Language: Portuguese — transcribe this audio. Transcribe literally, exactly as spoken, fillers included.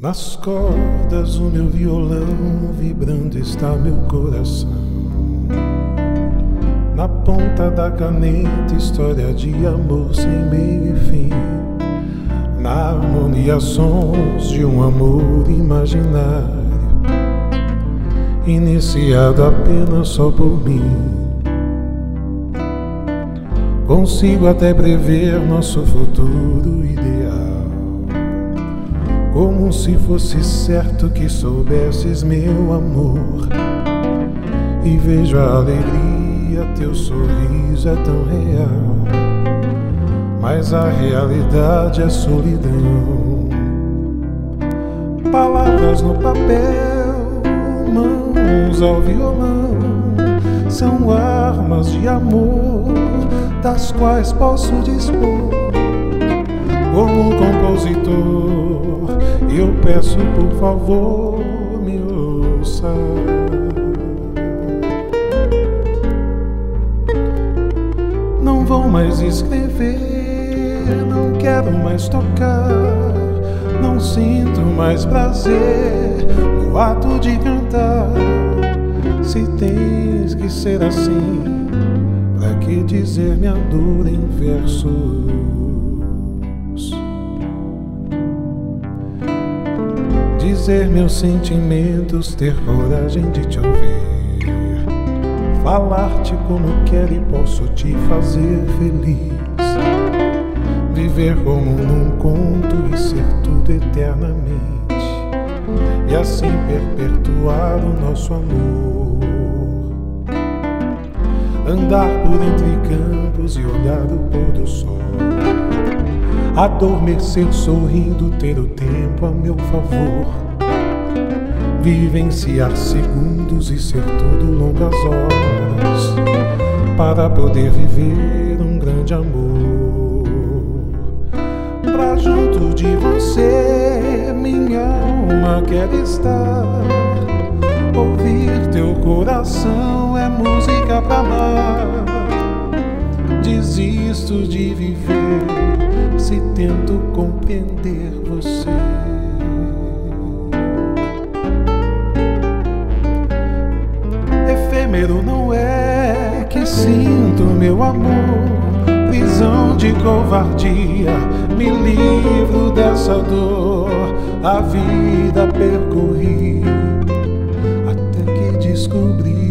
Nas cordas o meu violão, vibrando está meu coração. Na ponta da caneta, história de amor sem meio e fim. Na harmonia, sons de um amor imaginário, iniciado apenas só por mim. Consigo até prever nosso futuro ideal, como se fosse certo que soubesses, meu amor. E vejo a alegria, teu sorriso é tão real, mas a realidade é solidão. Palavras no papel, mãos ao violão, são armas de amor das quais posso dispor. Como compositor, eu peço por favor, me ouça. Não vou mais escrever, não quero mais tocar, não sinto mais prazer no ato de cantar. Se tens que ser assim, pra que dizer minha dor em versos? Dizer meus sentimentos, ter coragem de te ouvir, falar-te como quero e posso te fazer feliz, viver como num conto e ser tudo eternamente, e assim perpetuar o nosso amor. Andar por entre campos e olhar o pôr do sol, adormecer sorrindo, ter o tempo a meu favor, vivenciar segundos e ser tudo longas horas, para poder viver um grande amor. Pra junto de você minha alma quer estar, ouvir teu coração é música pra amar. Desisto de viver se tento compreender você. Efêmero não é que sinto meu amor, prisão de covardia, me livro dessa dor. A vida percorri até que descobri